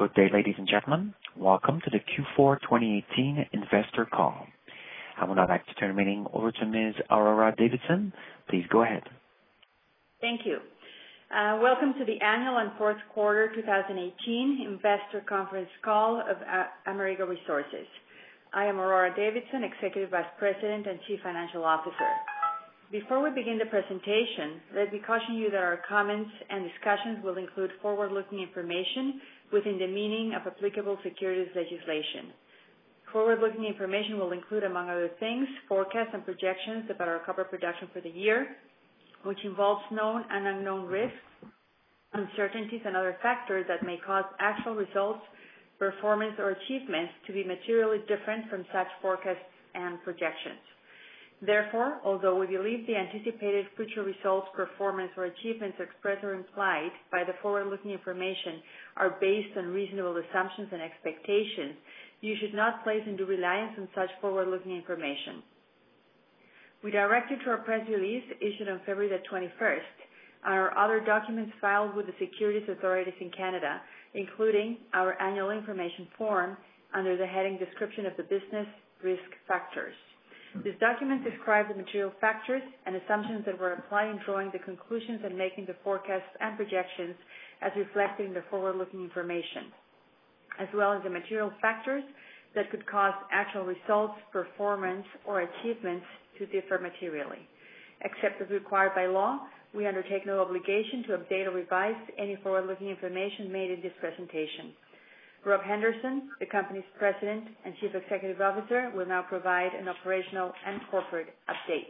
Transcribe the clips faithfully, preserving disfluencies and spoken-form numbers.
Good day, ladies and gentlemen. Welcome to the Q four twenty eighteen investor call. I would now like to turn the meeting over to Miz Aurora Davidson. Please go ahead. Thank you. Uh, welcome to the annual and fourth quarter twenty eighteen investor conference call of uh, Amerigo Resources. I am Aurora Davidson, Executive Vice President and Chief Financial Officer. Before we begin the presentation, let me caution you that our comments and discussions will include forward-looking information within the meaning of applicable securities legislation. Forward-looking information will include, among other things, forecasts and projections about our copper production for the year, which involves known and unknown risks, uncertainties, and other factors that may cause actual results, performance, or achievements to be materially different from such forecasts and projections. Therefore, although we believe the anticipated future results, performance, or achievements expressed or implied by the forward-looking information are based on reasonable assumptions and expectations, you should not place undue reliance on such forward-looking information. We direct you to our press release issued on February the twenty-first and our other documents filed with the securities authorities in Canada, including our annual information form under the heading Description of the Business Risk Factors. These documents describe the material factors and assumptions that were applied in drawing the conclusions and making the forecasts and projections as reflected in the forward-looking information, as well as the material factors that could cause actual results, performance, or achievements to differ materially. Except as required by law, we undertake no obligation to update or revise any forward-looking information made in this presentation. Rob Henderson, the company's President and Chief Executive Officer, will now provide an operational and corporate update.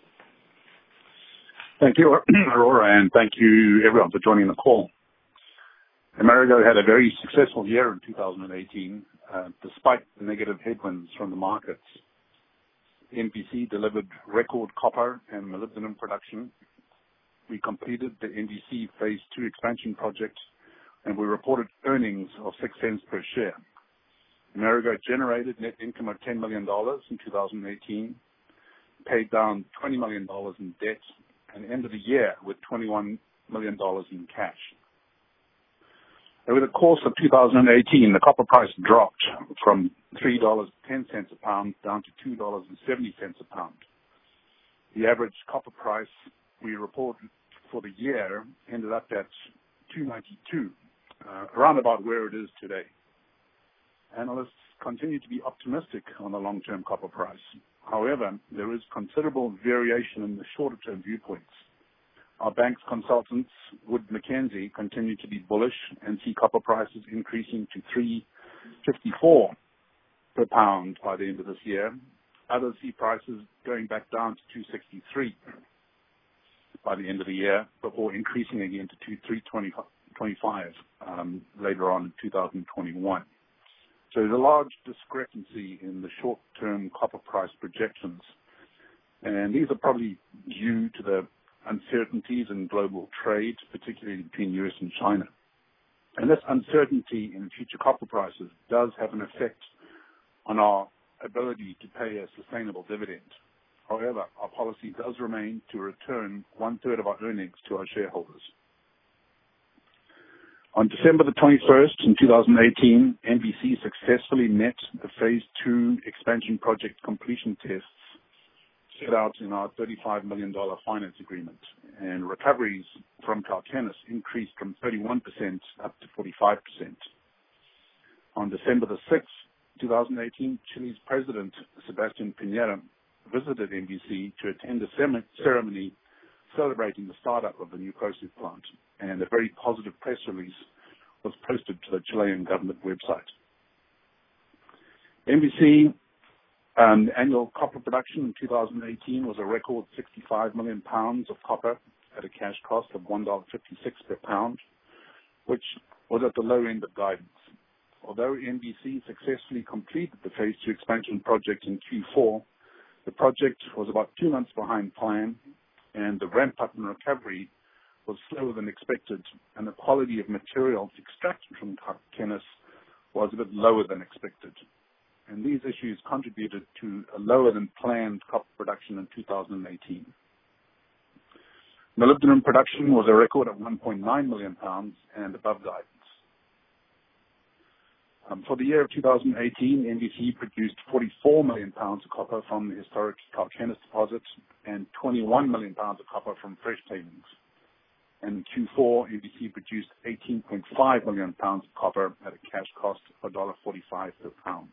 Thank you, Aurora, and thank you, everyone, for joining the call. Amerigo had a very successful year in two thousand eighteen, uh, despite the negative headwinds from the markets. M P C delivered record copper and molybdenum production. We completed the M V C Phase two expansion project, and we reported earnings of six cents per share. Amerigo generated net income of ten million dollars in two thousand eighteen, paid down twenty million dollars in debt, and ended the year with twenty-one million dollars in cash. Over the course of two thousand eighteen, the copper price dropped from three dollars and ten cents a pound down to two dollars and seventy cents a pound. The average copper price we reported for the year ended up at two ninety-two. Uh, around about where it is today. Analysts continue to be optimistic on the long-term copper price. However, there is considerable variation in the shorter-term viewpoints. Our bank's consultants, Wood Mackenzie, continue to be bullish and see copper prices increasing to three fifty-four per pound by the end of this year. Others see prices going back down to two sixty-three by the end of the year before increasing again to two three twenty-five. twenty-five um, later on in two thousand twenty-one. So there's a large discrepancy in the short-term copper price projections, and these are probably due to the uncertainties in global trade, particularly between U S and China. And this uncertainty in future copper prices does have an effect on our ability to pay a sustainable dividend. However, our policy does remain to return one-third of our earnings to our shareholders. On December the twenty-first in two thousand eighteen, M V C successfully met the Phase two expansion project completion tests set out in our thirty-five million dollars finance agreement, and recoveries from Cauquenes increased from thirty-one percent up to forty-five percent. On December the sixth, two thousand eighteen, Chile's President Sebastián Piñera visited M V C to attend a ceremony celebrating the startup of the new process plant, and a very positive press release was posted to the Chilean government website. M V C um, annual copper production in two thousand eighteen was a record sixty-five million pounds of copper at a cash cost of one dollar fifty-six per pound, which was at the low end of guidance. Although M V C successfully completed the Phase two expansion project in Q four, the project was about two months behind plan, and the ramp-up and recovery was slower than expected, and the quality of material extracted from Cauquenes was a bit lower than expected. And these issues contributed to a lower than planned copper production in two thousand eighteen. Molybdenum production was a record of one point nine million pounds and above guidance. Um, for the year of two thousand eighteen, N D C produced forty-four million pounds of copper from the historic Cauquenes deposit and twenty-one million pounds of copper from fresh tailings. And in Q four, N D C produced eighteen point five million pounds of copper at a cash cost of one dollar forty-five per pound.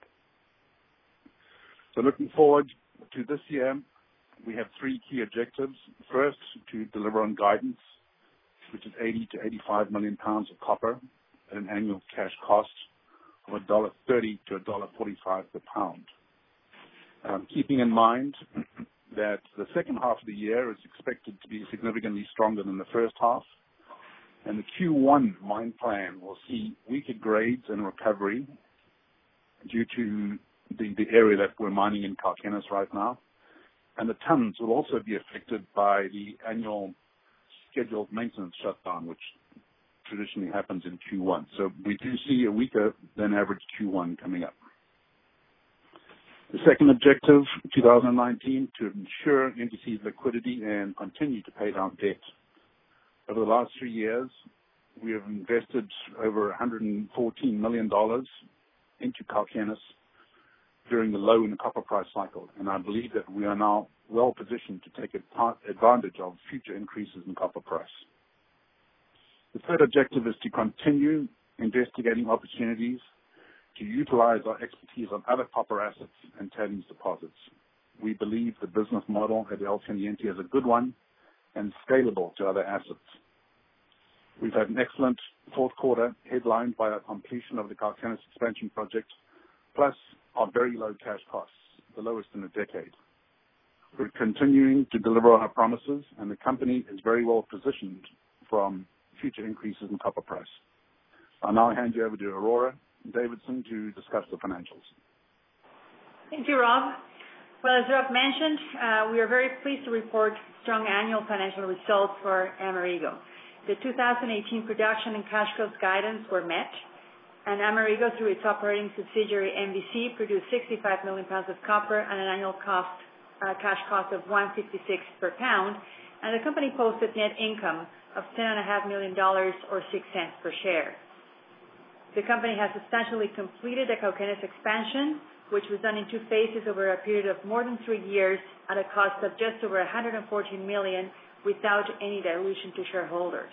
So looking forward to this year, we have three key objectives. First, to deliver on guidance, which is eighty to eighty-five million pounds of copper at an annual cash cost of one dollar thirty to one dollar forty-five per pound. Um, keeping in mind that the second half of the year is expected to be significantly stronger than the first half, and the Q one mine plan will see weaker grades and recovery due to the, the area that we're mining in Cauquenes right now. And the tons will also be affected by the annual scheduled maintenance shutdown, which traditionally happens in Q one. So we do see a weaker than average Q one coming up. The second objective, two thousand nineteen, to ensure N D C's liquidity and continue to pay down debt. Over the last three years, we have invested over one hundred fourteen million dollars into Cauquenes during the low in the copper price cycle, and I believe that we are now well positioned to take advantage of future increases in copper price. The third objective is to continue investigating opportunities to utilize our expertise on other copper assets and tailings deposits. We believe the business model at El Teniente is a good one and scalable to other assets. We've had an excellent fourth quarter headlined by our completion of the Cauquenes expansion project, plus our very low cash costs, the lowest in a decade. We're continuing to deliver on our promises, and the company is very well positioned from future increases in copper price. I'll now hand you over to Aurora Davidson to discuss the financials. Thank you, Rob. Well, as Rob mentioned, uh, we are very pleased to report strong annual financial results for Amerigo. The two thousand eighteen production and cash cost guidance were met, and Amerigo, through its operating subsidiary M V C, produced sixty-five million pounds of copper at an annual cost, uh, cash cost of one dollar fifty-six per pound, and the company posted net income of ten point five million dollars or six cents per share. The company has substantially completed the Cauquenes expansion, which was done in two phases over a period of more than three years at a cost of just over one hundred fourteen million dollars without any dilution to shareholders.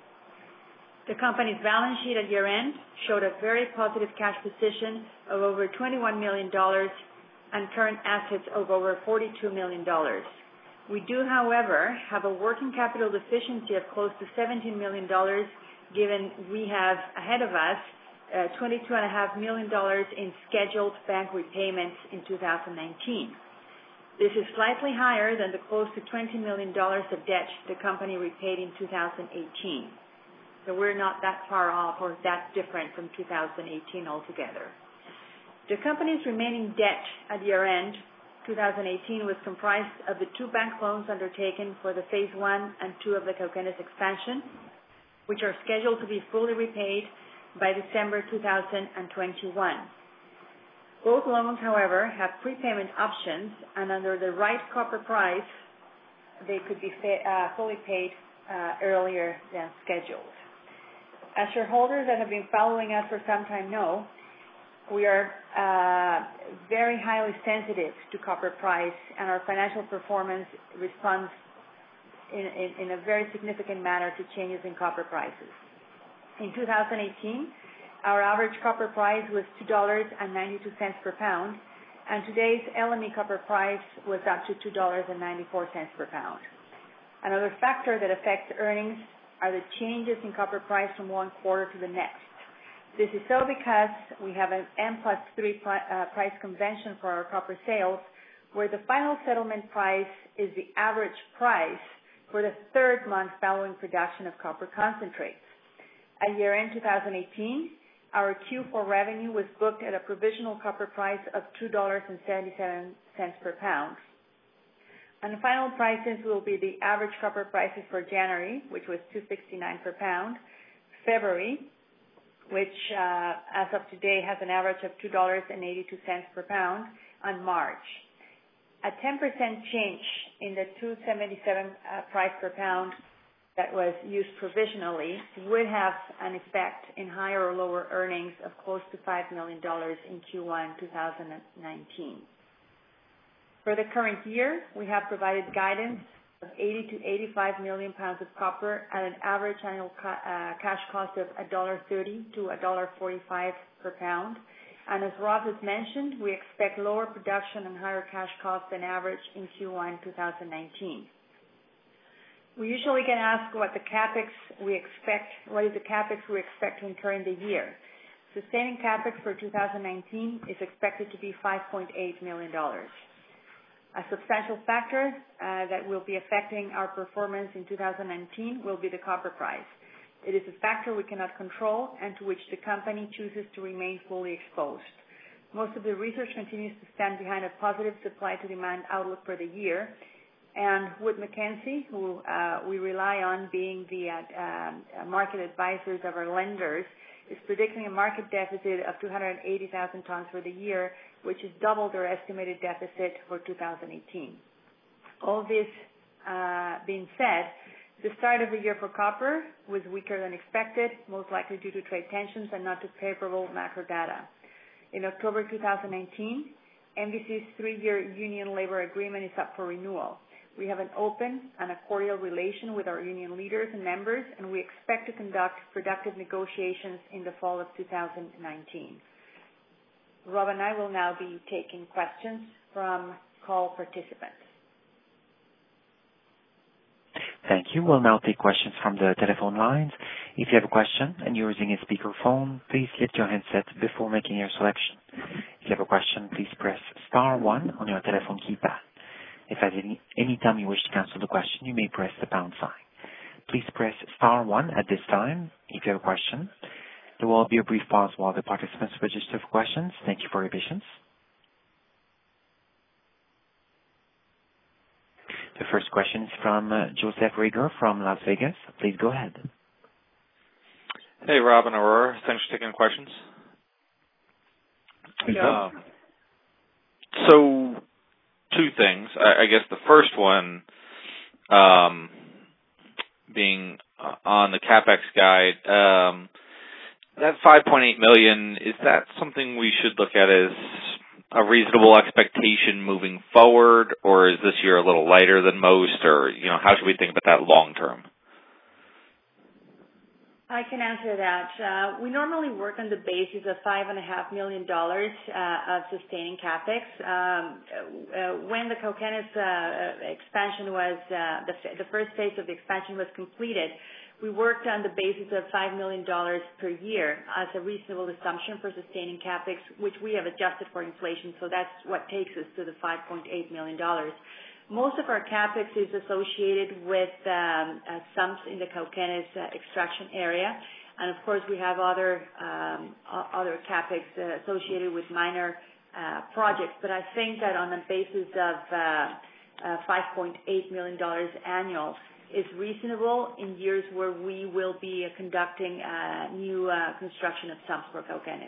The company's balance sheet at year-end showed a very positive cash position of over twenty-one million dollars and current assets of over forty-two million dollars. We do, however, have a working capital deficiency of close to seventeen million dollars, given we have ahead of us uh, twenty-two point five million dollars in scheduled bank repayments in two thousand nineteen. This is slightly higher than the close to twenty million dollars of debt the company repaid in two thousand eighteen. So we're not that far off or that different from two thousand eighteen altogether. The company's remaining debt at year-end two thousand eighteen was comprised of the two bank loans undertaken for the phase one and two of the Cauquenes expansion, which are scheduled to be fully repaid by December two thousand twenty-one. Both loans, however, have prepayment options, and under the right copper price, they could be fa- uh, fully paid uh, earlier than scheduled. As shareholders that have been following us for some time know, we are uh, very highly sensitive to copper price, and our financial performance responds in, in, in a very significant manner to changes in copper prices. In two thousand eighteen, our average copper price was two dollars and ninety-two cents per pound, and today's L M E copper price was up to two dollars and ninety-four cents per pound. Another factor that affects earnings are the changes in copper price from one quarter to the next. This is so because we have an M plus three uh, price convention for our copper sales, where the final settlement price is the average price for the third month following production of copper concentrates. At year-end two thousand eighteen, our Q four revenue was booked at a provisional copper price of two dollars and seventy-seven cents per pound. And the final prices will be the average copper prices for January, which was two dollars and sixty-nine cents per pound, February, which uh, as of today has an average of two dollars and eighty-two cents per pound, and March. A ten percent change in the two dollars and seventy-seven cents uh, price per pound that was used provisionally would have an effect in higher or lower earnings of close to five million dollars in Q one two thousand nineteen. For the current year, we have provided guidance of eighty to eighty-five million pounds of copper at an average annual ca- uh, cash cost of one dollar thirty to one dollar forty-five per pound. And as Rob has mentioned, we expect lower production and higher cash costs than average in Q one two thousand nineteen. We usually get asked what the capex we expect, what is the capex we expect to incur in the year. Sustaining capex for two thousand nineteen is expected to be five point eight million dollars. A substantial factor uh, that will be affecting our performance in two thousand nineteen will be the copper price. It is a factor we cannot control and to which the company chooses to remain fully exposed. Most of the research continues to stand behind a positive supply to demand outlook for the year. And Wood Mackenzie, who uh, we rely on being the uh, uh, market advisors of our lenders, is predicting a market deficit of two hundred eighty thousand tons for the year, which is double their estimated deficit for two thousand eighteen. All this uh, being said, the start of the year for copper was weaker than expected, most likely due to trade tensions and not to favorable macro data. In October two thousand nineteen, M V C's three-year union labor agreement is up for renewal. We have an open and a cordial relation with our union leaders and members, and we expect to conduct productive negotiations in the fall of two thousand nineteen. Rob and I will now be taking questions from call participants. Thank you. We'll now take questions from the telephone lines. If you have a question and you're using a speakerphone, please lift your handset before making your selection. If you have a question, please press star one on your telephone keypad. If at any, any time you wish to cancel the question, you may press the pound sign. Please press star one at this time if you have a question. There will be a brief pause while the participants register for questions. Thank you for your patience. The first question is from uh, Joseph Rager from Las Vegas. Please go ahead. Hey, Rob and Aurora. Thanks for taking questions. Yeah. Uh, so, two things. I, I guess the first one um, being uh, on the CapEx guide. Um, that five point eight million dollars, is that something we should look at as a reasonable expectation moving forward, or is this year a little lighter than most, or, you know, how should we think about that long term? I can answer that. Uh, we normally work on the basis of five and a half million dollars uh, of sustaining capex. Um, uh, when the Cauquenes uh, expansion was uh, the, f- the first phase of the expansion was completed, we worked on the basis of five million dollars per year as a reasonable assumption for sustaining capex, which we have adjusted for inflation. So that's what takes us to the five point eight million dollars. Most of our capex is associated with um, uh, sumps in the Cauquenes uh, extraction area, and of course we have other um, other capex uh, associated with minor uh, projects. But I think that on the basis of uh, uh, five point eight million dollars annual is reasonable in years where we will be uh, conducting uh, new uh, construction of sumps for Cauquenes.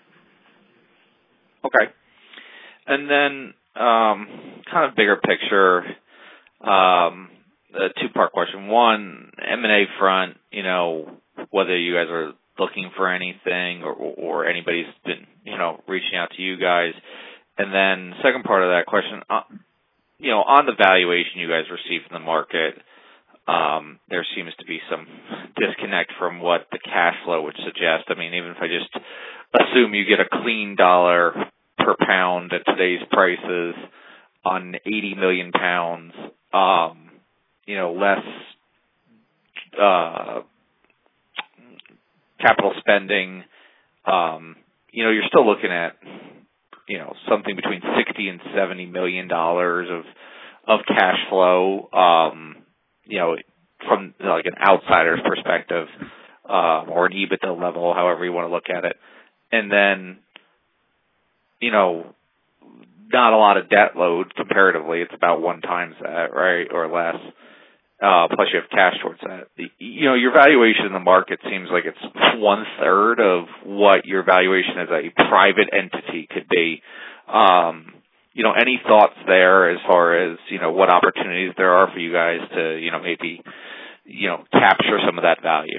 Okay, and then. Um, kind of bigger picture, um, a two-part question. One, M and A front, you know, whether you guys are looking for anything or, or anybody's been, you know, reaching out to you guys. And then second part of that question, uh, you know, on the valuation you guys receive from the market, um, there seems to be some disconnect from what the cash flow would suggest. I mean, even if I just assume you get a clean dollar per pound at today's prices on eighty million pounds, um, you know, less uh, capital spending, um, you know, you're still looking at, you know, something between sixty and seventy million dollars of of cash flow, um, you know, from like an outsider's perspective, uh, or an EBITDA level, however you want to look at it, and then, you know, not a lot of debt load comparatively. It's about one times that, right, or less. Uh, plus you have cash towards that. You know, your valuation in the market seems like it's one third of what your valuation as a private entity could be. Um, you know, any thoughts there as far as, you know, what opportunities there are for you guys to, you know, maybe you know, capture some of that value?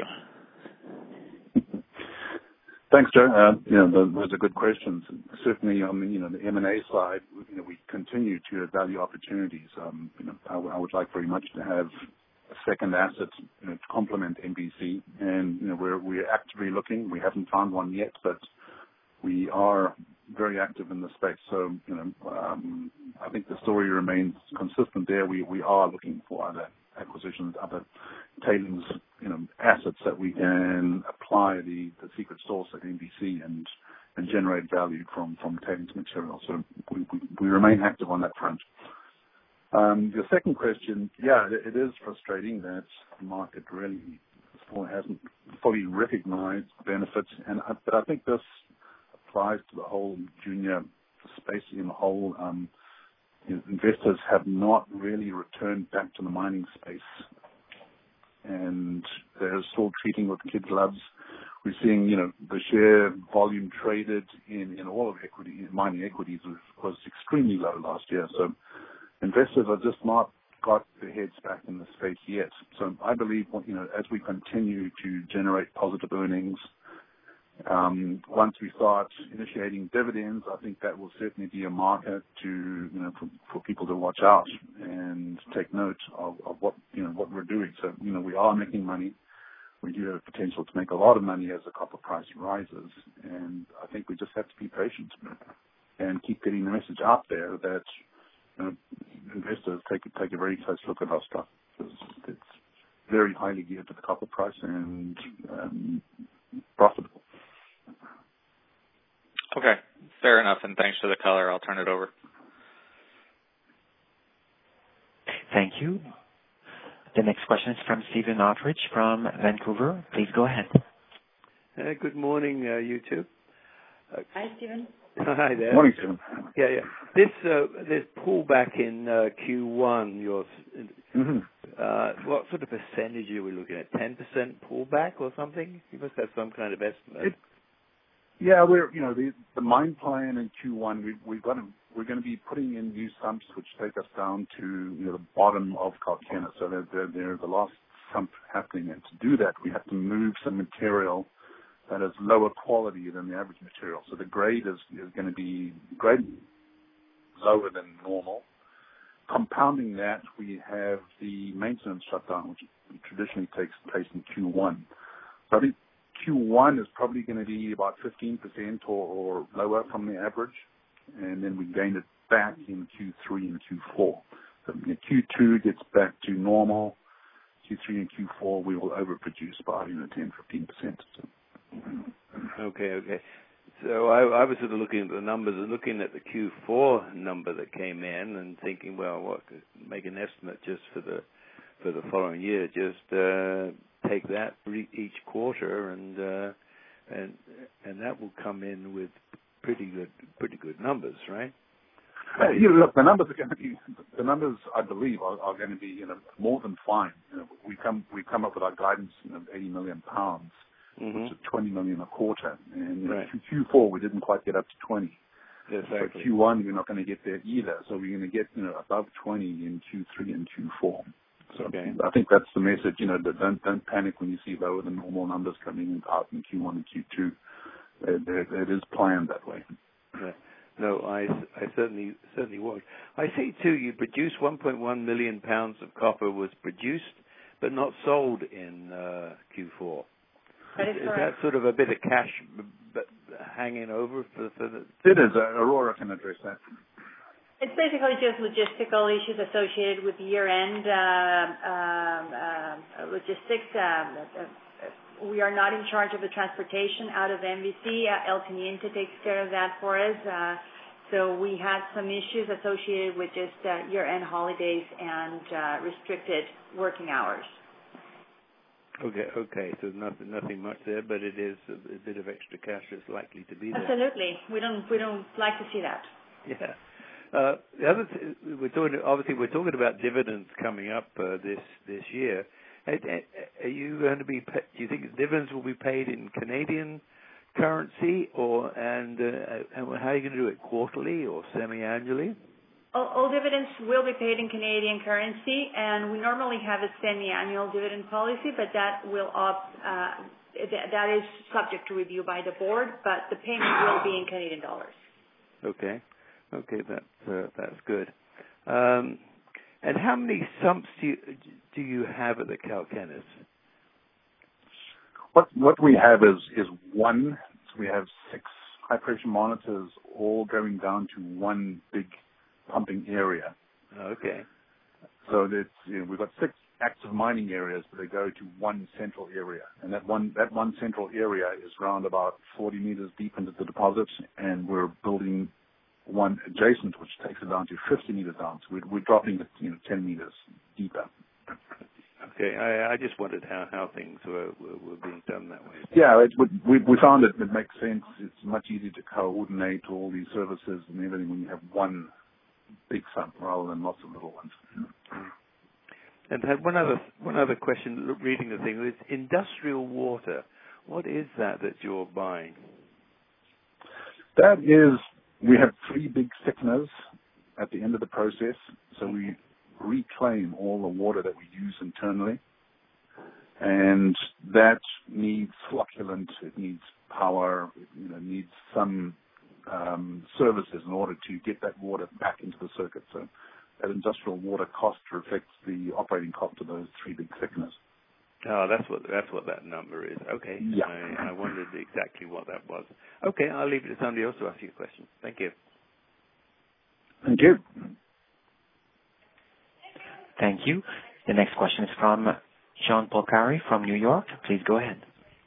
Thanks, Joe. Uh, you know, those are good questions. Certainly, on the, you know, the M and A side, you know, we continue to value opportunities. Um, you know, I, I would like very much to have a second asset, you know, to complement M B C, and you know, we're we're actively looking. We haven't found one yet, but we are very active in the space. So, you know, um, I think the story remains consistent there. We we are looking for other acquisitions, other tailings, you know, assets that we can apply the, the secret sauce at M B C and and generate value from, from tailings material. So we, we, we remain active on that front. Um, your second question, yeah, it, it is frustrating that the market really still hasn't fully recognized benefits, and I, but I think this applies to the whole junior space in the whole. Um, you know, investors have not really returned back to the mining space, and they're still treating with kid gloves. We're seeing, you know, the share volume traded in, in all of equity, in mining equities was, was extremely low last year. So investors are just not got their heads back in the space yet. So I believe, you know, as we continue to generate positive earnings, um, once we start initiating dividends, I think that will certainly be a marker to, you know, for, for people to watch out and take note of, of what, you know, what we're doing. So, you know, we are making money. We do have potential to make a lot of money as the copper price rises, and I think we just have to be patient and keep getting the message out there that, you know, investors take take a very close look at our stuff. It's, it's very highly geared to the copper price and um, profitable. Okay, fair enough, and thanks for the color. I'll turn it over. Thank you. The next question is from Stephen Outridge from Vancouver. Please go ahead. Uh, good morning, uh, you two. Uh, Hi, Stephen. Hi there. Morning, Stephen. Yeah, yeah. This uh, this pullback in uh, Q one, your, mm-hmm. uh, what sort of percentage are we looking at? ten percent pullback or something? You must have some kind of estimate. It, yeah, we're you know the the mine plan in Q one. We we've got to, we're going to be putting in new sumps which take us down to you know the bottom of Carquena. So they're, they're, they're the last sump happening, and to do that, we have to move some material that is lower quality than the average material. So the grade is, is going to be grade lower than normal. Compounding that, we have the maintenance shutdown, which traditionally takes place in Q one. So I think Q one is probably going to be about fifteen percent or, or lower from the average, and then we gain it back in Q three and Q four. So Q two gets back to normal. Q three and Q four, we will overproduce by you know, ten, fifteen percent. So. Okay, okay. So I, I was sort of looking at the numbers and looking at the Q four number that came in and thinking, well, what make an estimate just for the for the following year? Just uh, take that each quarter, and uh, and and that will come in with pretty good pretty good numbers, right? Uh, you know, look, the numbers are going to be the numbers. I believe are, are going to be you know more than fine. You know, we come we come up with our guidance of you know, eighty million pounds. Mm-hmm. Which is twenty million a quarter, and right. Q four we didn't quite get up to twenty. Exactly. So Q one we're not going to get there either. So we're going to get you know above twenty in Q three and Q four. So okay. I think that's the message. You know, that don't don't panic when you see lower than normal numbers coming out in Q one and Q two. It, it is planned that way. Yeah. No, I, I certainly certainly was. I see too. You produced one point one million pounds of copper was produced, but not sold in uh, Q four. That is, is correct. that sort of a bit of cash b- b- hanging over for, for the... It is. Uh, Aurora can address that. It's basically just logistical issues associated with year-end uh, um, uh, logistics. Um, uh, we are not in charge of the transportation out of M V C. Uh, El Teniente takes care of that for us. Uh, so we had some issues associated with just uh, year-end holidays and uh, restricted working hours. Okay, okay. So nothing, nothing much there, but it is a, a bit of extra cash that's likely to be there. Absolutely, we don't, we don't like to see that. Yeah. Uh, the other, th- we're talking. Obviously, we're talking about dividends coming up uh, this this year. Are, are you going to be? Do you think dividends will be paid in Canadian currency, or and, uh, and how are you going to do it? Quarterly or semi-annually? All, all dividends will be paid in Canadian currency, and we normally have a semi-annual dividend policy, but that will up, uh, th- that is subject to review by the board, but the payment will be in Canadian dollars. Okay, okay, that's uh, that's good. Um, and how many sumps do you, do you have at the Cauquenes? What what we have is is one. So we have six high pressure monitors, all going down to one big pumping area. Okay. So that's, you know, we've got six active mining areas, but they go to one central area, and that one that one central area is around about forty meters deep into the deposit, and we're building one adjacent, which takes it down to fifty meters down. So we're, we're dropping it, you know, ten meters deeper. Okay, I, I just wondered how, how things were, were were being done that way. Yeah, it would, we we found it it makes sense. It's much easier to coordinate all these services and everything when you have one big sump rather than lots of little ones. And had one other one other question. Reading the thing, it's industrial water. What is that that you're buying? That is, we have three big thickeners at the end of the process, so we reclaim all the water that we use internally, and that needs flocculant, it needs power, it, you know, needs some um, services in order to get that water back into the circuit. So that industrial water cost reflects the operating cost of those three big thickeners. Oh, that's what that's what that number is. Okay. Yeah. I, I wondered exactly what that was. Okay, I'll leave it to somebody else to ask you a question. Thank you. Thank you. Thank you. The next question is from John Polcari from New York. Please go ahead.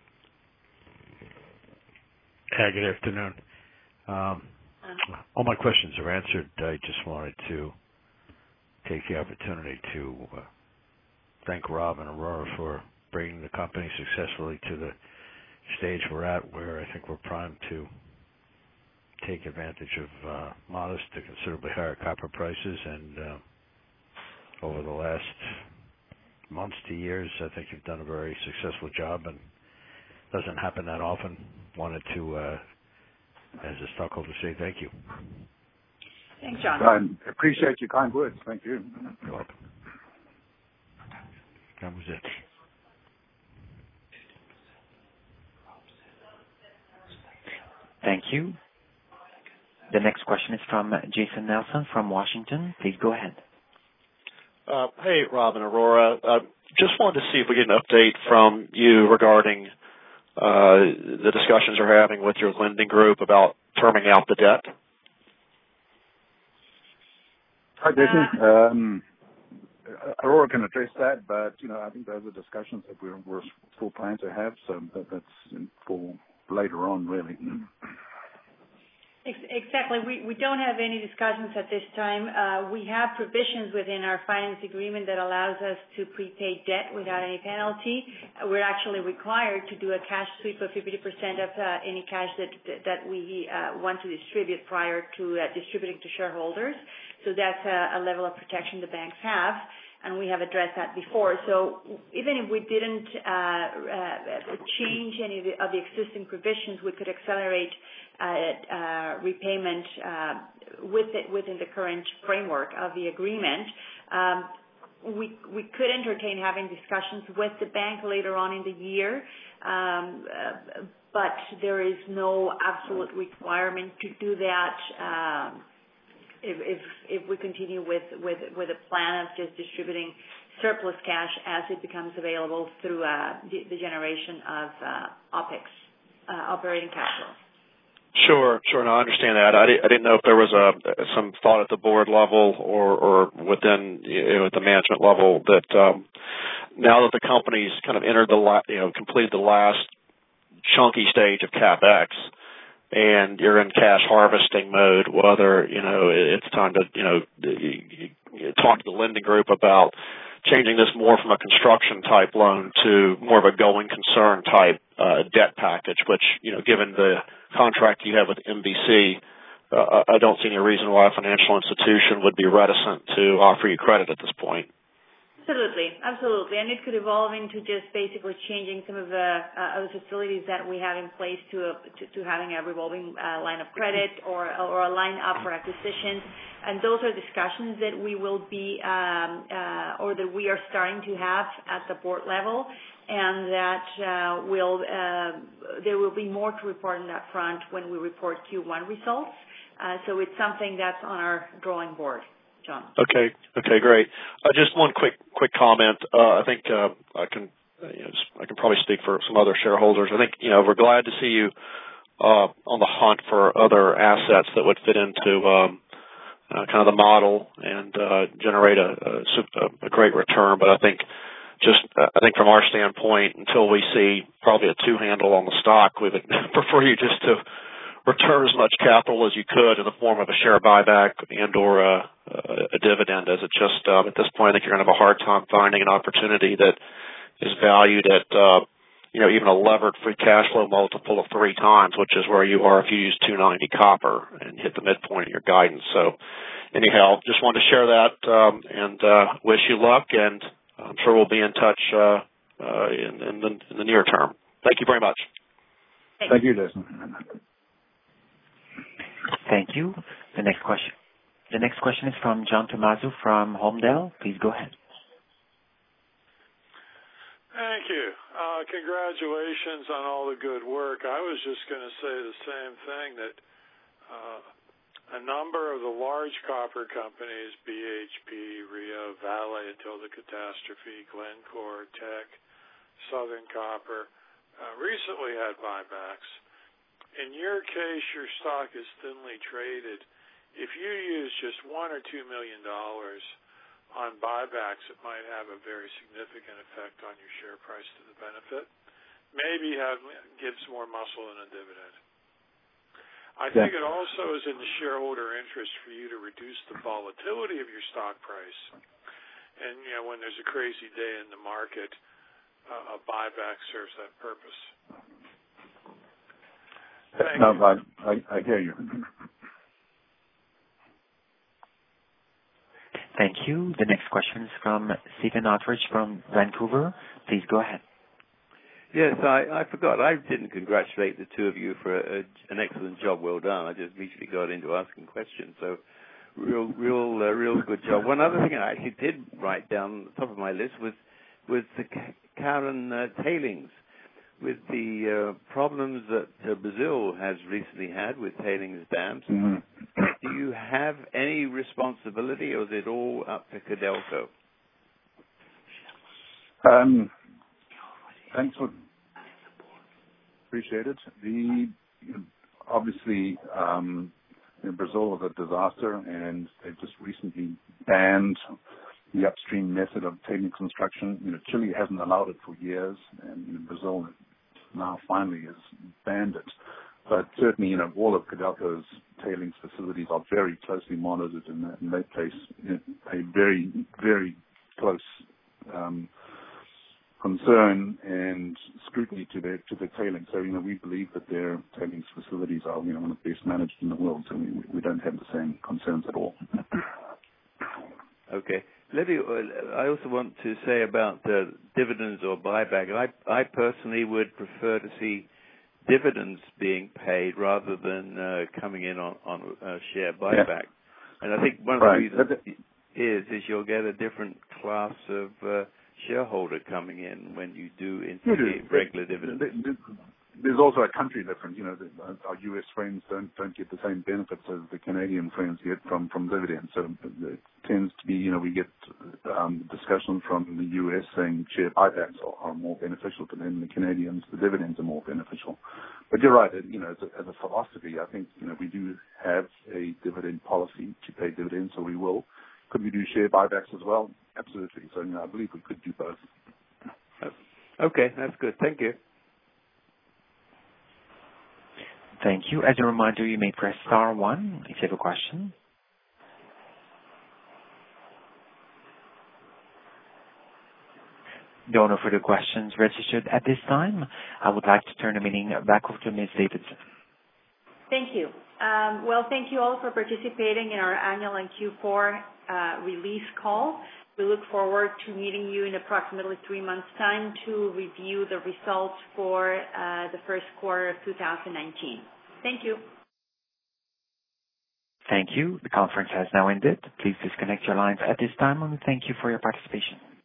Hi, good afternoon. Um, all my questions are answered. I just wanted to take the opportunity to uh, thank Rob and Aurora for bringing the company successfully to the stage we're at, where I think we're primed to take advantage of uh, modest to considerably higher copper prices. And uh, over the last months to years, I think you've done a very successful job, and it doesn't happen that often. Wanted to, uh, as a stockholder, say thank you. Thanks, John. I appreciate your kind words. Thank you. You're welcome. That was it. Thank you. The next question is from Jason Nelson from Washington. Please go ahead. Uh, hey, Rob and Aurora. Uh, just wanted to see if we get an update from you regarding uh, the discussions you're having with your lending group about terming out the debt. Hi, Jason. Um, Aurora can address that, but, you know, I think those are discussions that we're, we're still planning to have, so that, that's for later on, really. Exactly. We, we don't have any discussions at this time. Uh, we have provisions within our finance agreement that allows us to prepay debt without any penalty. Uh, we're actually required to do a cash sweep of fifty percent of uh, any cash that that we uh, want to distribute prior to uh, distributing to shareholders. So that's a, a level of protection the banks have, and we have addressed that before. So even if we didn't uh, uh, change any of the, of the existing provisions, we could accelerate uh, uh, repayment uh, with it, within the current framework of the agreement. Um, we we could entertain having discussions with the bank later on in the year, um, uh, but there is no absolute requirement to do that. Um, If, if if we continue with, with with a plan of just distributing surplus cash as it becomes available through uh, the, the generation of uh, OPEX, uh, operating cash flow. Sure, sure. No, I understand that. I, di- I didn't know if there was a some thought at the board level or, or within you know, at the management level that um, now that the company's kind of entered the la- you know completed the last chunky stage of CapEx, and you're in cash harvesting mode, whether, you know, it's time to, you know, talk to the lending group about changing this more from a construction type loan to more of a going concern type uh, debt package, which, you know, given the contract you have with M B C, uh, I don't see any reason why a financial institution would be reticent to offer you credit at this point. Absolutely, absolutely, and it could evolve into just basically changing some of the uh, other facilities that we have in place to a, to, to having a revolving uh, line of credit or or a line up for acquisitions, and those are discussions that we will be um, uh, or that we are starting to have at the board level, and that uh, will uh, there will be more to report on that front when we report Q one results. Uh, so it's something that's on our drawing board. John. Okay. Okay. Great. Uh, just one quick quick comment. Uh, I think uh, I can uh, you know, I can probably speak for some other shareholders. I think you know we're glad to see you uh, on the hunt for other assets that would fit into um, uh, kind of the model and uh, generate a, a, a great return. But I think just uh, I think from our standpoint, until we see probably a two handle on the stock, we would prefer you just to return as much capital as you could in the form of a share buyback and or a, a dividend, as it just um, at this point I think you're going to have a hard time finding an opportunity that is valued at uh, you know even a levered free cash flow multiple of three times, which is where you are if you use two ninety copper and hit the midpoint of your guidance. So anyhow, just wanted to share that um, and uh, wish you luck, and I'm sure we'll be in touch uh, uh, in, in, the, in the near term. Thank you very much. Thank, Thank you, Jason. Thank you. The next question. The next question is from John Tommaso from Homedale. Please go ahead. Thank you. Uh, congratulations on all the good work. I was just going to say the same thing, that uh, a number of the large copper companies, B H P, Rio, Vale until the catastrophe, Glencore, Teck, Southern Copper, uh, recently had buybacks. In your case, your stock is thinly traded. If you use just one or two million dollars on buybacks, it might have a very significant effect on your share price to the benefit. Maybe have gives more muscle than a dividend. I think it also is in the shareholder interest for you to reduce the volatility of your stock price. And you know, when there's a crazy day in the market, uh, a buyback serves that purpose. Thank no, you. I, I, I hear you. Thank you. The next question is from Stephen Ottridge from Vancouver. Please go ahead. Yes, I, I forgot. I didn't congratulate the two of you for a, a, an excellent job. Well done. I just immediately got into asking questions. So, real, real, uh, real good job. One other thing I actually did write down at the top of my list was was the Carlin uh, tailings. With the uh, problems that uh, Brazil has recently had with tailings dams, mm-hmm. do you have any responsibility, or is it all up to Codelco? Um, thanks for appreciate it. The obviously um, you know, Brazil was a disaster, and they've just recently banned the upstream method of tailings construction. You know, Chile hasn't allowed it for years, and you know, Brazil now finally has banned it. But certainly, you know, all of Codelco's tailings facilities are very closely monitored, and, and they place you know, a very, very close um, concern and scrutiny to their to their tailings. So, you know, we believe that their tailings facilities are, you know, one of the best managed in the world. So we, we don't have the same concerns at all. Okay. Let me, I also want to say about uh, dividends or buyback. I, I personally would prefer to see dividends being paid rather than uh, coming in on, on a share buyback. Yeah. And I think one of right. the reasons is is you'll get a different class of uh, shareholder coming in when you do instigate regular dividends. There's also a country difference. You know, the, our U S friends don't don't get the same benefits as the Canadian friends get from, from dividends. So it tends to be, you know, we get um, discussion from the U S saying share buybacks are, are more beneficial to them. The Canadians, the dividends are more beneficial. But you're right. You know, as a, as a philosophy, I think, you know, we do have a dividend policy to pay dividends, so we will. Could we do share buybacks as well? Absolutely. So, you know, I believe we could do both. Okay, that's good. Thank you. Thank you. As a reminder, you may press star one if you have a question. There are no further questions registered at this time. I would like to turn the meeting back over to Miz Davidson. Thank you. Um, well, thank you all for participating in our annual and Q four uh, release call. We look forward to meeting you in approximately three months' time to review the results for uh, the first quarter of two thousand nineteen. Thank you. Thank you. The conference has now ended. Please disconnect your lines at this time, and we thank you for your participation.